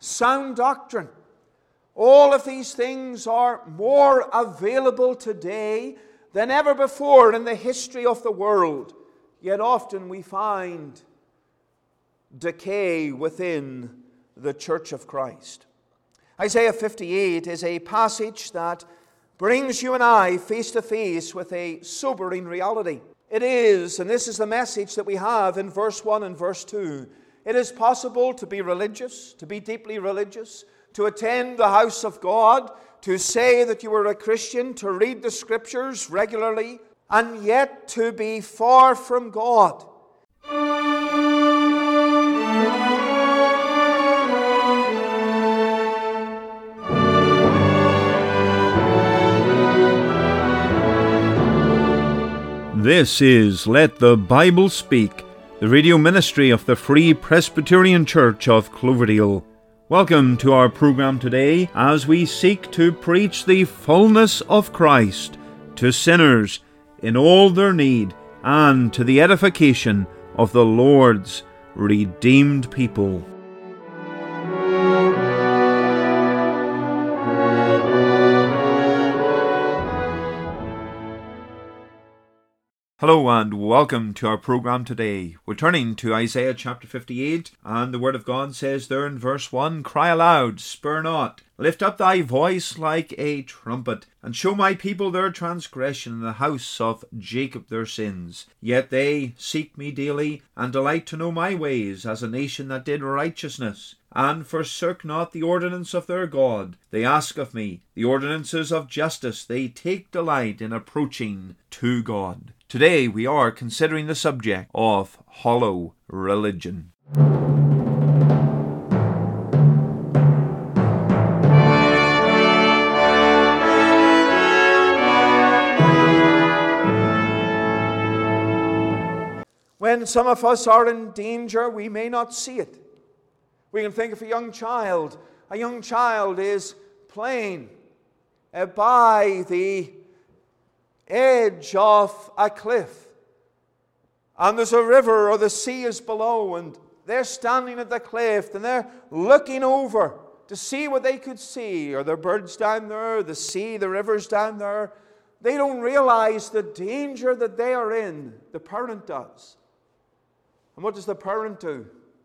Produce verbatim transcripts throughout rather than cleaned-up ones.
sound doctrine. All of these things are more available today than ever before in the history of the world. Yet often we find decay within the Church of Christ. Isaiah fifty-eight is a passage that brings you and I face to face with a sobering reality. It is, and this is the message that we have in verse one and verse two, it is possible to be religious, to be deeply religious, to attend the house of God, to say that you are a Christian, to read the Scriptures regularly, and yet to be far from God. This is Let the Bible Speak, the radio ministry of the Free Presbyterian Church of Cloverdale. Welcome to our program today as we seek to preach the fullness of Christ to sinners in all their need and to the edification of the Lord's redeemed people. Hello and welcome to our program today. We're turning to Isaiah chapter fifty-eight, and the Word of God says there in verse one, "Cry aloud, spare not, lift up thy voice like a trumpet, and show my people their transgression, and the house of Jacob their sins. Yet they seek me daily, and delight to know my ways, as a nation that did righteousness, and forsook not the ordinance of their God. They ask of me the ordinances of justice, they take delight in approaching to God." Today we are considering the subject of hollow religion. When some of us are in danger, we may not see it. We can think of a young child. A young child is playing uh, by the edge of a cliff, and there's a river or the sea is below, and they're standing at the cliff and they're looking over to see what they could see. Are there birds down there? The sea, the river's down there. They don't realize the danger that they are in. The parent does. And what does the parent do?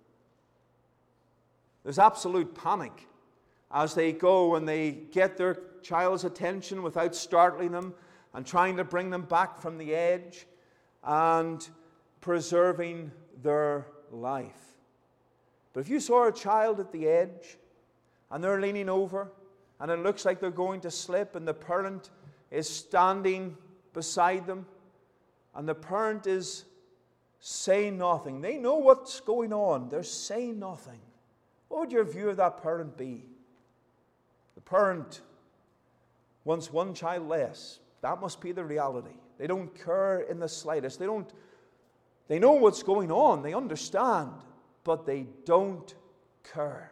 There's absolute panic as they go and they get their child's attention without startling them, and trying to bring them back from the edge and preserving their life. But if you saw a child at the edge and they're leaning over and it looks like they're going to slip, and the parent is standing beside them and the parent is saying nothing, they know what's going on, they're saying nothing, what would your view of that parent be? The parent wants one child less. That must be the reality. They don't care in the slightest. They don't, they know what's going on. They understand, but they don't care.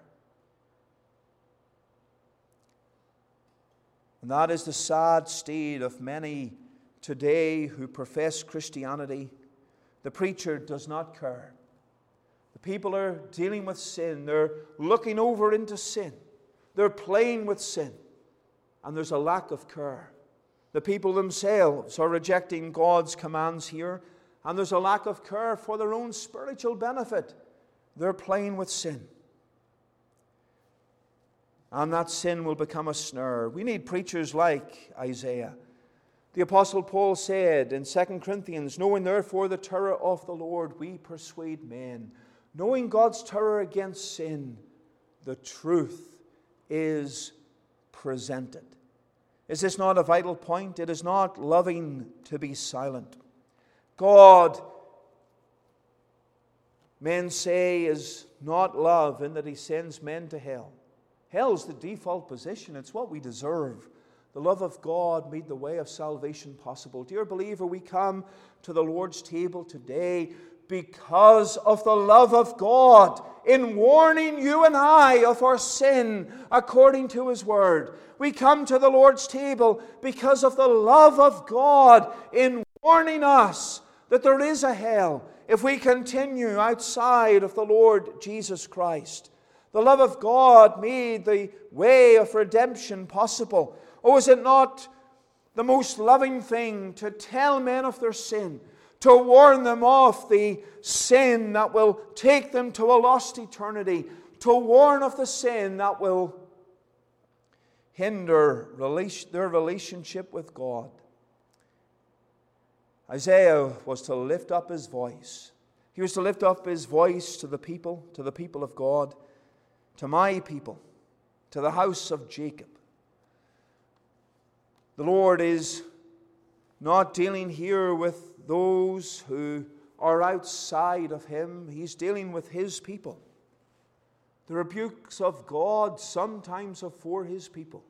And that is the sad state of many today who profess Christianity. The preacher does not care. The people are dealing with sin. They're looking over into sin. They're playing with sin. And there's a lack of care. The people themselves are rejecting God's commands here, and there's a lack of care for their own spiritual benefit. They're playing with sin. And that sin will become a snare. We need preachers like Isaiah. The Apostle Paul said in Second Corinthians, "Knowing therefore the terror of the Lord, we persuade men." Knowing God's terror against sin, the truth is presented. Is this not a vital point? It is not loving to be silent. God, men say, is not love in that He sends men to hell. Hell's the default position. It's what we deserve. The love of God made the way of salvation possible. Dear believer, we come to the Lord's table today because of the love of God in warning you and I of our sin according to His Word. We come to the Lord's table because of the love of God in warning us that there is a hell if we continue outside of the Lord Jesus Christ. The love of God made the way of redemption possible. Oh, is it not the most loving thing to tell men of their sin, to warn them of the sin that will take them to a lost eternity, to warn of the sin that will hinder their relationship with God? Isaiah was to lift up his voice. He was to lift up his voice to the people, to the people of God, to my people, to the house of Jacob. The Lord is not dealing here with those who are outside of Him. He's dealing with His people. The rebukes of God sometimes are for His people.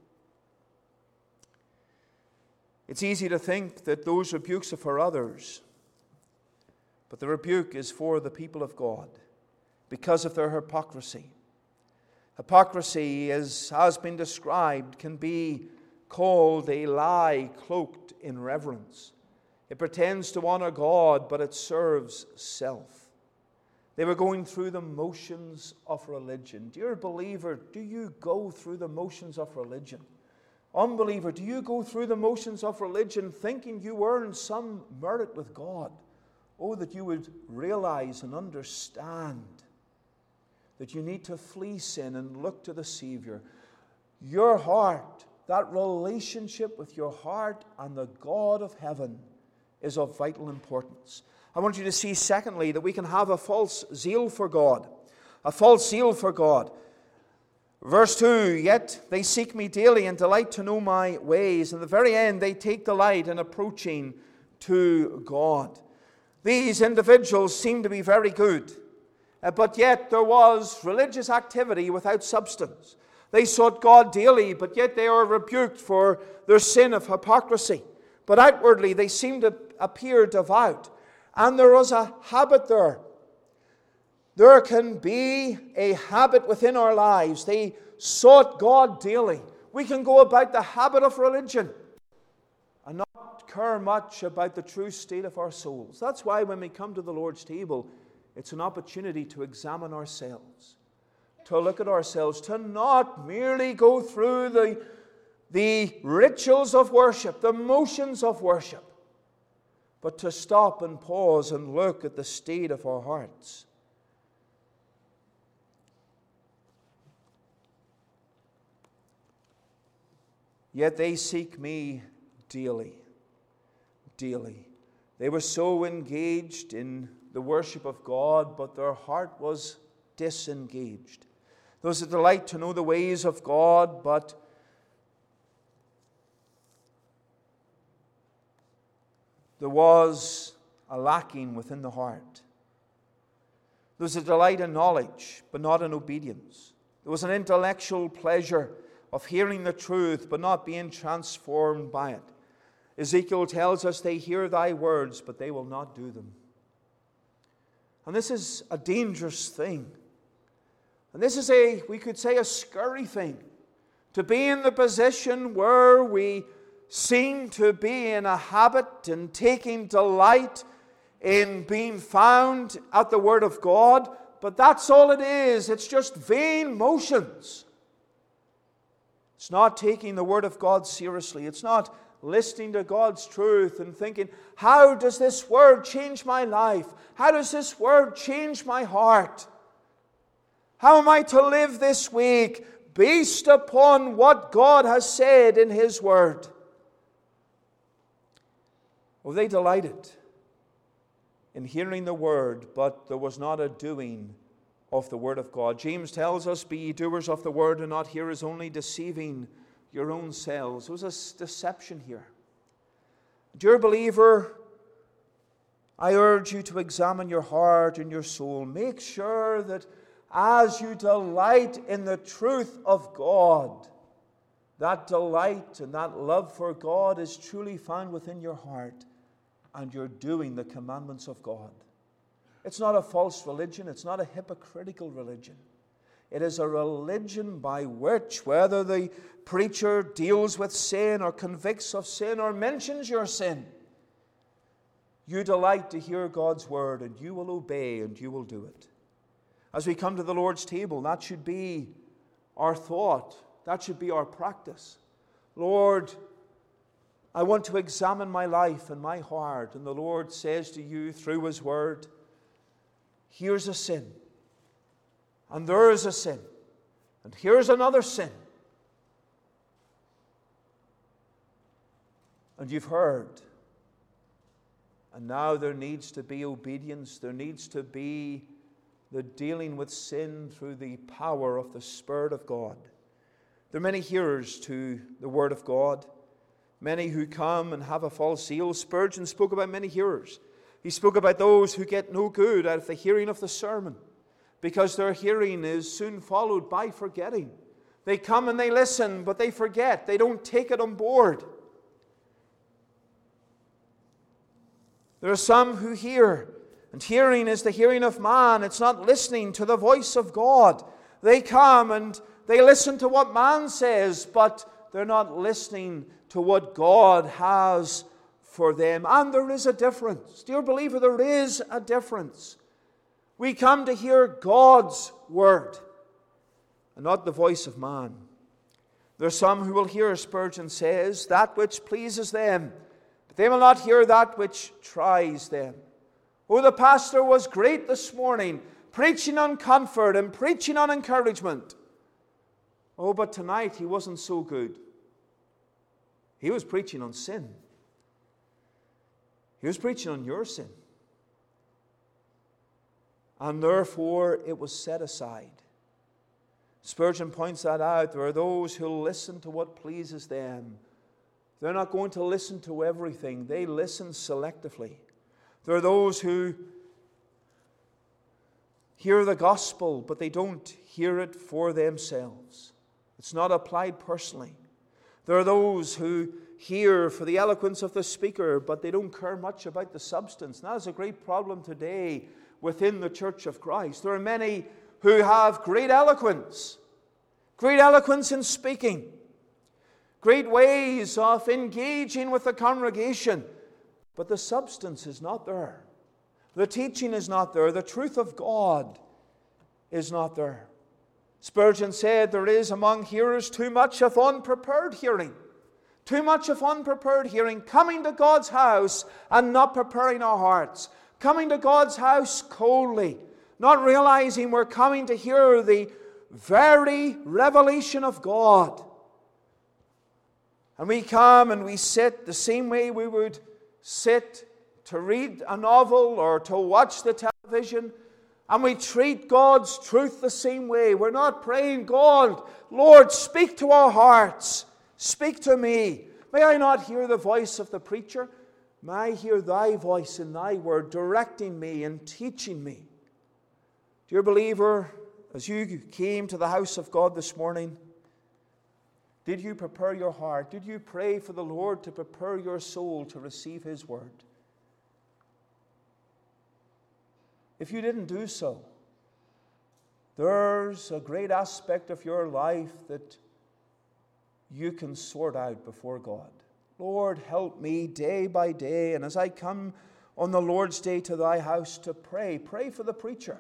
It's easy to think that those rebukes are for others, but the rebuke is for the people of God because of their hypocrisy. Hypocrisy, as has been described, can be called a lie cloaked in reverence. It pretends to honor God, but it serves self. They were going through the motions of religion. Dear believer, do you go through the motions of religion? Unbeliever, do you go through the motions of religion thinking you earn some merit with God? Oh, that you would realize and understand that you need to flee sin and look to the Savior. Your heart, that relationship with your heart and the God of heaven, is of vital importance. I want you to see, secondly, that we can have a false zeal for God. A false zeal for God. Verse two, yet they seek me daily and delight to know my ways. In the very end, they take delight in approaching to God. These individuals seem to be very good, but yet there was religious activity without substance. They sought God daily, but yet they are rebuked for their sin of hypocrisy. But outwardly they seem to appear devout. And there was a habit there. There can be a habit within our lives. They sought God daily. We can go about the habit of religion and not care much about the true state of our souls. That's why when we come to the Lord's table, it's an opportunity to examine ourselves, to look at ourselves, to not merely go through the, the rituals of worship, the motions of worship, but to stop and pause and look at the state of our hearts. Yet they seek me daily, daily. They were so engaged in the worship of God, but their heart was disengaged. There was a delight to know the ways of God, but there was a lacking within the heart. There was a delight in knowledge, but not in obedience. There was an intellectual pleasure of hearing the truth, but not being transformed by it. Ezekiel tells us they hear thy words, but they will not do them. And this is a dangerous thing. And this is a, we could say, a scary thing. To be in the position where we seem to be in a habit and taking delight in being found at the Word of God, but that's all it is. It's just vain motions. It's not taking the Word of God seriously. It's not listening to God's truth and thinking, how does this Word change my life? How does this Word change my heart? How am I to live this week based upon what God has said in His Word? Oh, they delighted in hearing the Word, but there was not a doing of the Word of God. James tells us, be ye doers of the Word and not hearers only, deceiving your own selves. There was a deception here. Dear believer, I urge you to examine your heart and your soul. Make sure that as you delight in the truth of God, that delight and that love for God is truly found within your heart, and you're doing the commandments of God. It's not a false religion. It's not a hypocritical religion. It is a religion by which, whether the preacher deals with sin or convicts of sin or mentions your sin, you delight to hear God's word and you will obey and you will do it. As we come to the Lord's table, that should be our thought. That should be our practice. Lord, I want to examine my life and my heart. And the Lord says to you through His Word, here's a sin. And there is a sin. And here's another sin. And you've heard. And now there needs to be obedience. There needs to be the dealing with sin through the power of the Spirit of God. There are many hearers to the Word of God. Many who come and have a false zeal. Spurgeon spoke about many hearers. He spoke about those who get no good out of the hearing of the sermon, because their hearing is soon followed by forgetting. They come and they listen, but they forget. They don't take it on board. There are some who hear, and hearing is the hearing of man. It's not listening to the voice of God. They come and they listen to what man says, but they're not listening to what God has for them. And there is a difference. Dear believer, there is a difference. We come to hear God's word and not the voice of man. There are some who will hear, Spurgeon says, that which pleases them, but they will not hear that which tries them. Oh, the pastor was great this morning, preaching on comfort and preaching on encouragement. Oh, but tonight he wasn't so good. He was preaching on sin. He was preaching on your sin. And therefore it was set aside. Spurgeon points that out. There are those who listen to what pleases them. They're not going to listen to everything. They listen selectively. There are those who hear the gospel, but they don't hear it for themselves. It's not applied personally. There are those who hear for the eloquence of the speaker, but they don't care much about the substance. And that is a great problem today within the Church of Christ. There are many who have great eloquence, great eloquence in speaking, great ways of engaging with the congregation, but the substance is not there. The teaching is not there. The truth of God is not there. Spurgeon said there is among hearers too much of unprepared hearing. Too much of unprepared hearing, coming to God's house and not preparing our hearts. Coming to God's house coldly, not realizing we're coming to hear the very revelation of God. And we come and we sit the same way we would sit to read a novel or to watch the television, and we treat God's truth the same way. We're not praying, God, Lord, speak to our hearts. Speak to me. May I not hear the voice of the preacher? May I hear thy voice in thy word directing me and teaching me. Dear believer, as you came to the house of God this morning, did you prepare your heart? Did you pray for the Lord to prepare your soul to receive His word? If you didn't do so, there's a great aspect of your life that you can sort out before God. Lord, help me day by day, and as I come on the Lord's day to thy house to pray, pray for the preacher.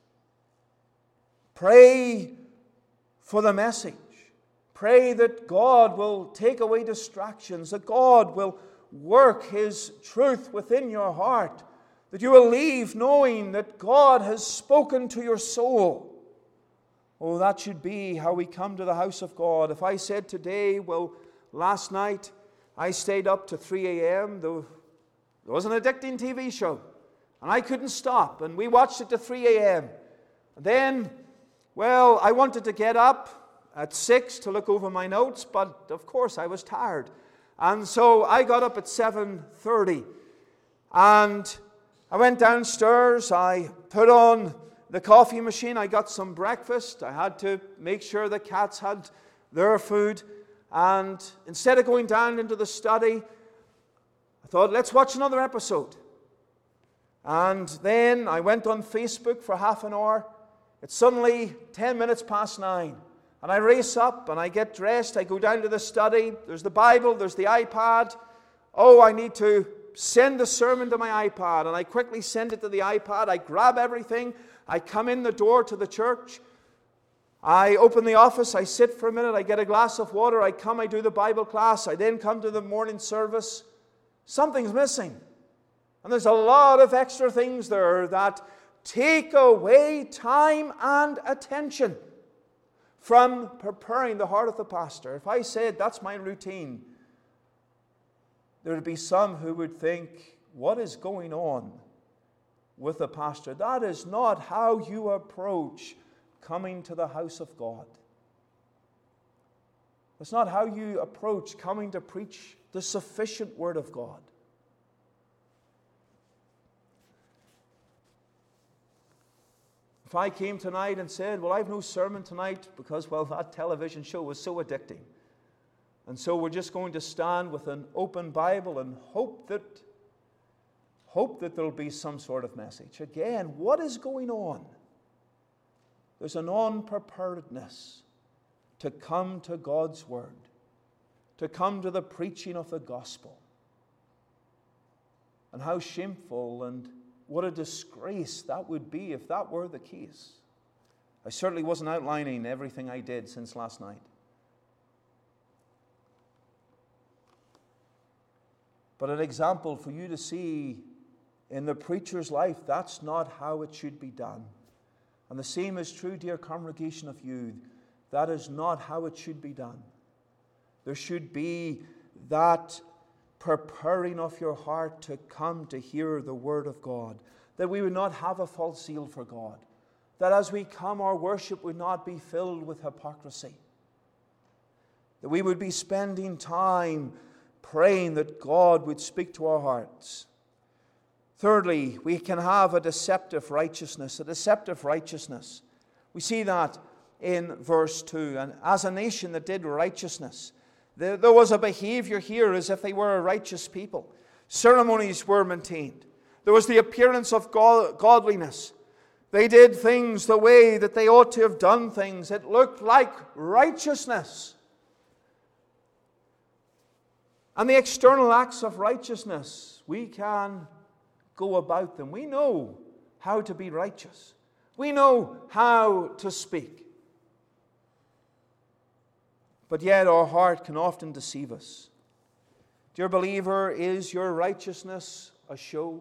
Pray for the message. Pray that God will take away distractions, that God will work His truth within your heart, that you will leave knowing that God has spoken to your soul. Oh, that should be how we come to the house of God. If I said today, well, last night I stayed up to three a.m., there was an addicting T V show, and I couldn't stop, and we watched it to three a.m. Then, well, I wanted to get up at six to look over my notes, but of course I was tired. And so I got up at seven thirty, and I went downstairs, I put on the coffee machine, I got some breakfast, I had to make sure the cats had their food, and instead of going down into the study, I thought, let's watch another episode. And then I went on Facebook for half an hour. It's suddenly ten minutes past nine. And I race up and I get dressed. I go down to the study. There's the Bible. There's the iPad. Oh, I need to send the sermon to my iPad. And I quickly send it to the iPad. I grab everything. I come in the door to the church. I open the office. I sit for a minute. I get a glass of water. I come. I do the Bible class. I then come to the morning service. Something's missing. And there's a lot of extra things there that take away time and attention from preparing the heart of the pastor. If I said that's my routine, there would be some who would think, what is going on with the pastor? That is not how you approach coming to the house of God. That's not how you approach coming to preach the sufficient Word of God. If I came tonight and said, well, I have no sermon tonight because, well, that television show was so addicting. And so we're just going to stand with an open Bible and hope that, hope that there'll be some sort of message. Again, what is going on? There's an unpreparedness to come to God's Word, to come to the preaching of the gospel. And how shameful and what a disgrace that would be if that were the case. I certainly wasn't outlining everything I did since last night. But an example for you to see in the preacher's life, that's not how it should be done. And the same is true, dear congregation of youth. That is not how it should be done. There should be that preparing of your heart to come to hear the Word of God. That we would not have a false zeal for God. That as we come, our worship would not be filled with hypocrisy. That we would be spending time praying that God would speak to our hearts. Thirdly, we can have a deceptive righteousness. A deceptive righteousness. We see that in verse two. And as a nation that did righteousness, there, there was a behavior here as if they were a righteous people. Ceremonies were maintained. There was the appearance of God, godliness. They did things the way that they ought to have done things. It looked like righteousness. And the external acts of righteousness, we can go about them. We know how to be righteous. We know how to speak. But yet our heart can often deceive us. Dear believer, is your righteousness a show?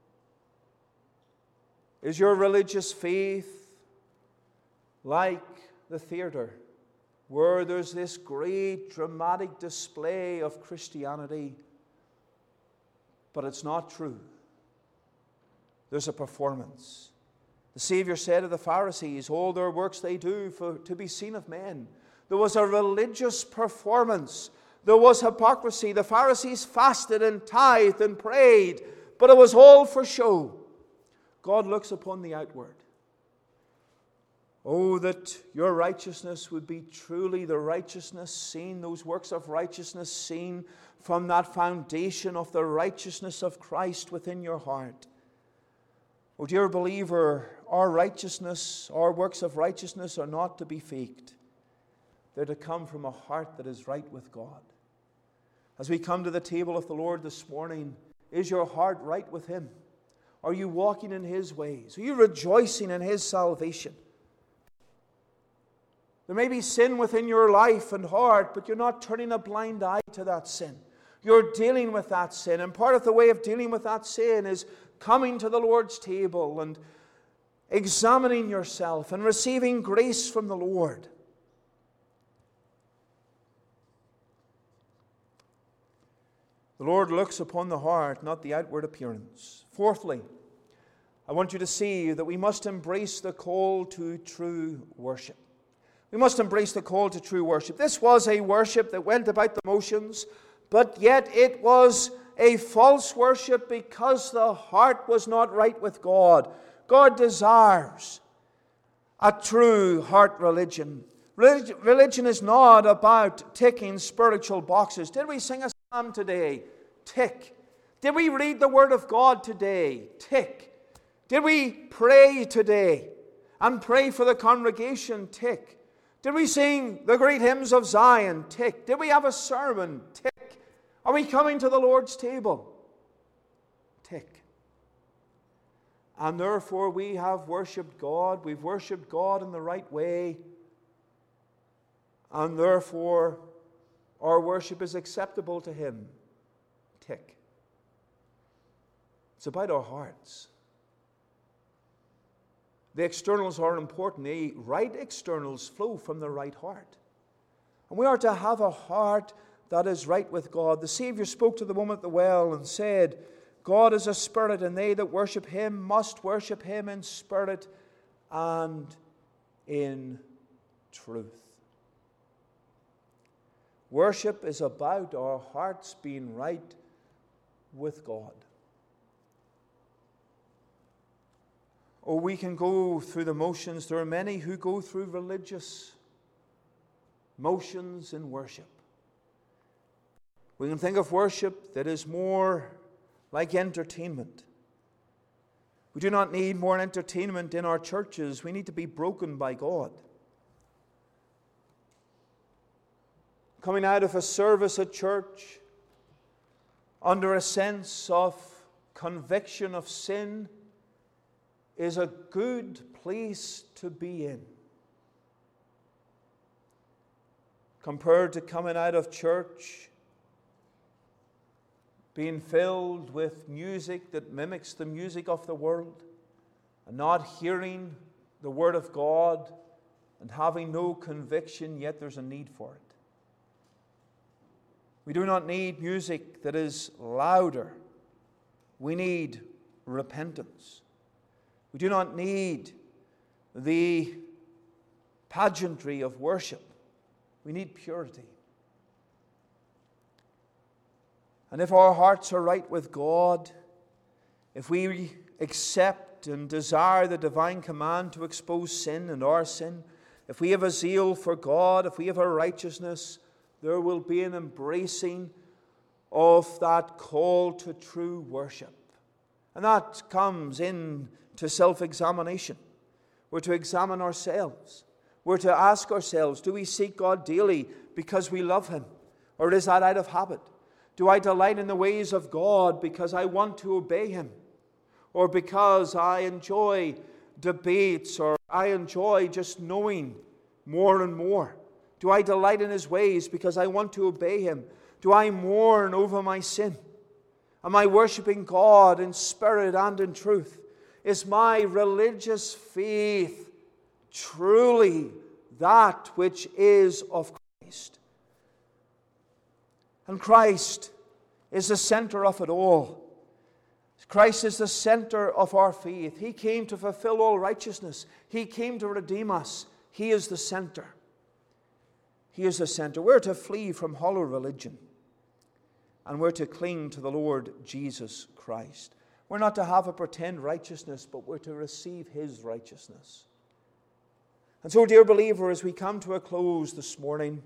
Is your religious faith like the theater, where there's this great dramatic display of Christianity, but it's not true? There's a performance. The Savior said of the Pharisees, all their works they do for to be seen of men. There was a religious performance. There was hypocrisy. The Pharisees fasted and tithed and prayed, but it was all for show. God looks upon the outward. Oh, that your righteousness would be truly the righteousness seen, those works of righteousness seen from that foundation of the righteousness of Christ within your heart. Oh, dear believer, our righteousness, our works of righteousness are not to be faked. They're to come from a heart that is right with God. As we come to the table of the Lord this morning, is your heart right with Him? Are you walking in His ways? Are you rejoicing in His salvation? There may be sin within your life and heart, but you're not turning a blind eye to that sin. You're dealing with that sin. And part of the way of dealing with that sin is coming to the Lord's table and examining yourself and receiving grace from the Lord. The Lord looks upon the heart, not the outward appearance. Fourthly, I want you to see that we must embrace the call to true worship. We must embrace the call to true worship. This was a worship that went about the motions, but yet it was a false worship because the heart was not right with God. God desires a true heart religion. Religion is not about ticking spiritual boxes. Did we sing a psalm today? Tick. Did we read the Word of God today? Tick. Did we pray today and pray for the congregation? Tick. Did we sing the great hymns of Zion? Tick. Did we have a sermon? Tick. Are we coming to the Lord's table? Tick. And therefore we have worshipped God. We've worshipped God in the right way. And therefore our worship is acceptable to Him. Tick. It's about our hearts. The externals are important. The right externals flow from the right heart. And we are to have a heart that is right with God. The Savior spoke to the woman at the well and said, God is a spirit, and they that worship Him must worship Him in spirit and in truth. Worship is about our hearts being right with God. Oh, we can go through the motions. There are many who go through religious motions in worship. We can think of worship that is more like entertainment. We do not need more entertainment in our churches. We need to be broken by God. Coming out of a service at church under a sense of conviction of sin is a good place to be in, compared to coming out of church being filled with music that mimics the music of the world and not hearing the Word of God and having no conviction, yet there's a need for it. We do not need music that is louder. We need repentance. We do not need the pageantry of worship. We need purity. And if our hearts are right with God, if we accept and desire the divine command to expose sin and our sin, if we have a zeal for God, if we have a righteousness, there will be an embracing of that call to true worship. And that comes in to self-examination. We're to examine ourselves. We're to ask ourselves, do we seek God daily because we love Him? Or is that out of habit? Do I delight in the ways of God because I want to obey Him? Or because I enjoy debates, or I enjoy just knowing more and more? Do I delight in His ways because I want to obey Him? Do I mourn over my sin? Am I worshiping God in spirit and in truth? Is my religious faith truly that which is of Christ? And Christ is the center of it all. Christ is the center of our faith. He came to fulfill all righteousness. He came to redeem us. He is the center. He is the center. We're to flee from hollow religion, and we're to cling to the Lord Jesus Christ. We're not to have a pretend righteousness, but we're to receive His righteousness. And so, dear believer, as we come to a close this morning,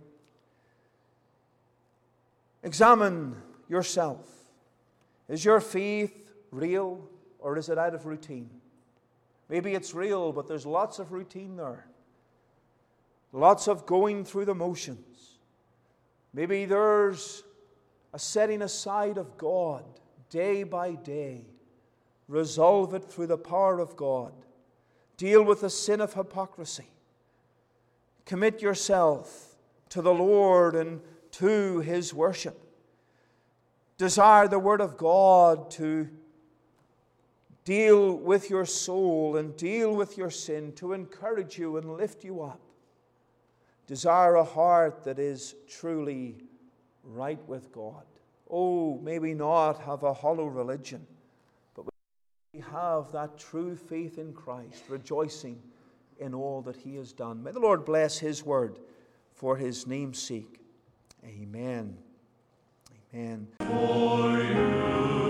examine yourself. Is your faith real, or is it out of routine? Maybe it's real, but there's lots of routine there. Lots of going through the motions. Maybe there's a setting aside of God day by day. Resolve it through the power of God. Deal with the sin of hypocrisy. Commit yourself to the Lord and to His worship. Desire the Word of God to deal with your soul and deal with your sin, to encourage you and lift you up. Desire a heart that is truly right with God. Oh, may we not have a hollow religion, but we have that true faith in Christ, rejoicing in all that He has done. May the Lord bless His word for His name's sake. Amen. Amen. For you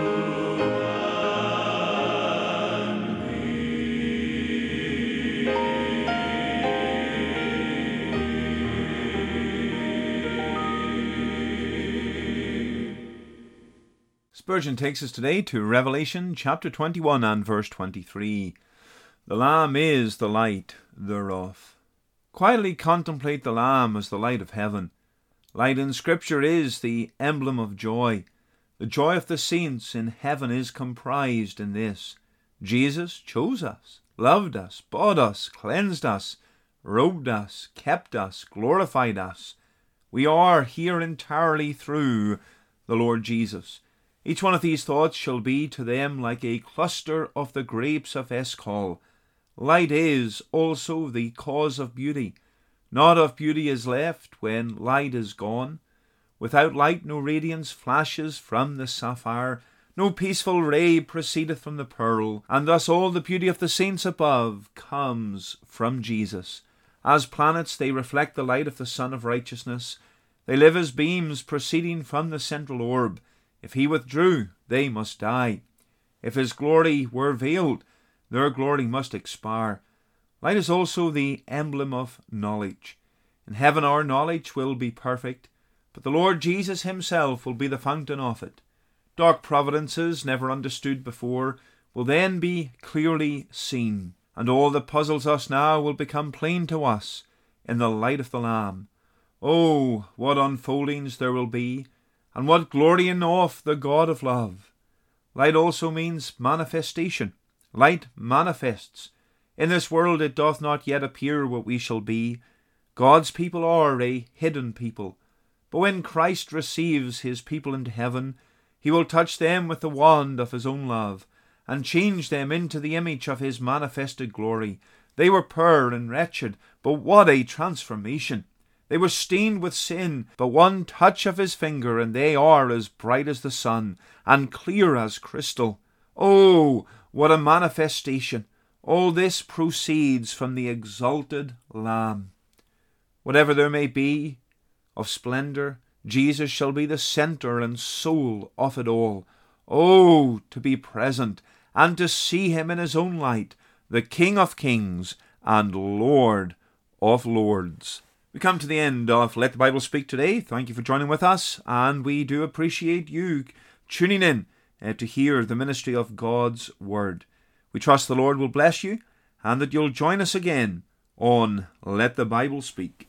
and me. Spurgeon takes us today to Revelation chapter twenty-one and verse twenty-three. The Lamb is the light thereof. Quietly contemplate the Lamb as the light of heaven. Light in Scripture is the emblem of joy. The joy of the saints in heaven is comprised in this. Jesus chose us, loved us, bought us, cleansed us, robed us, kept us, glorified us. We are here entirely through the Lord Jesus. Each one of these thoughts shall be to them like a cluster of the grapes of Eschol. Light is also the cause of beauty. Naught of beauty is left when light is gone. Without light no radiance flashes from the sapphire, no peaceful ray proceedeth from the pearl, and thus all the beauty of the saints above comes from Jesus. As planets they reflect the light of the Sun of Righteousness. They live as beams proceeding from the central orb. If he withdrew, they must die. If his glory were veiled, their glory must expire. Light is also the emblem of knowledge. In heaven our knowledge will be perfect, but the Lord Jesus himself will be the fountain of it. Dark providences, never understood before, will then be clearly seen, and all that puzzles us now will become plain to us in the light of the Lamb. Oh, what unfoldings there will be, and what glorying of the God of love! Light also means manifestation. Light manifests. In this world it doth not yet appear what we shall be. God's people are a hidden people. But when Christ receives his people into heaven, he will touch them with the wand of his own love, and change them into the image of his manifested glory. They were poor and wretched, but what a transformation! They were stained with sin, but one touch of his finger, and they are as bright as the sun, and clear as crystal. Oh, what a manifestation! All this proceeds from the exalted Lamb. Whatever there may be of splendor, Jesus shall be the center and soul of it all. Oh, to be present and to see him in his own light, the King of kings and Lord of lords. We come to the end of Let the Bible Speak today. Thank you for joining with us, and we do appreciate you tuning in uh, to hear the ministry of God's Word. We trust the Lord will bless you, and that you'll join us again on Let the Bible Speak.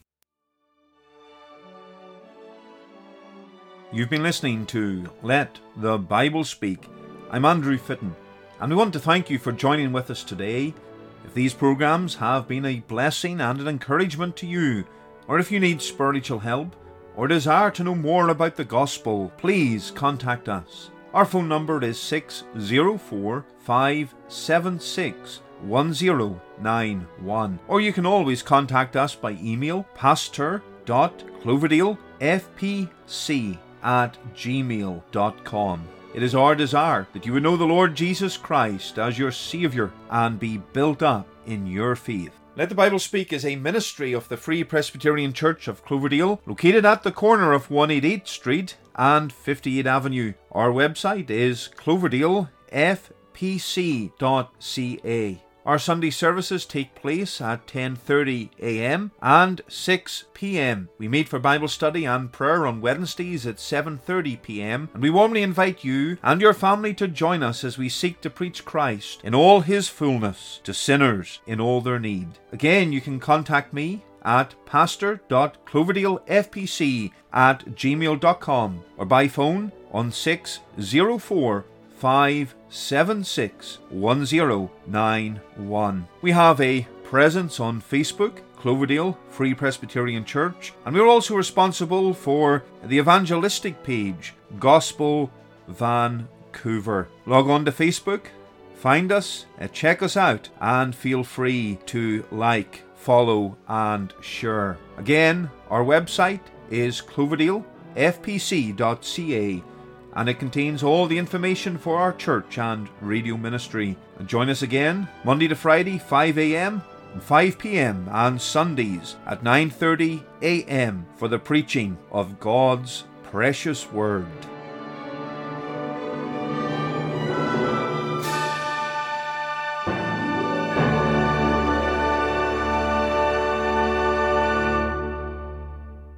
You've been listening to Let the Bible Speak. I'm Andrew Fitton, and we want to thank you for joining with us today. If these programs have been a blessing and an encouragement to you, or if you need spiritual help, or desire to know more about the gospel, please contact us. Our phone number is six zero four, five seven six, one zero nine one, or you can always contact us by email, pastor dot cloverdale f p c at gmail dot com. It is our desire that you would know the Lord Jesus Christ as your Saviour and be built up in your faith. Let the Bible Speak is a ministry of the Free Presbyterian Church of Cloverdale, located at the corner of one eighty-eighth Street and fifty-eighth Avenue. Our website is cloverdale f p c dot c a. Our Sunday services take place at ten thirty a m and six p m. We meet for Bible study and prayer on Wednesdays at seven thirty p m, and we warmly invite you and your family to join us as we seek to preach Christ in all his fullness to sinners in all their need. Again, you can contact me at pastor dot cloverdale f p c at gmail dot com or by phone on six zero four, five seven six, one zero nine one. We have a presence on Facebook, Cloverdale Free Presbyterian Church, and we're also responsible for the evangelistic page, Gospel Vancouver. Log on to Facebook, find us, check us out, and feel free to like, follow, and share. Again, our website is cloverdale f p c dot c a, and it contains all the information for our church and radio ministry. And join us again Monday to Friday, five a m and five p m, and Sundays at nine thirty a m for the preaching of God's precious Word.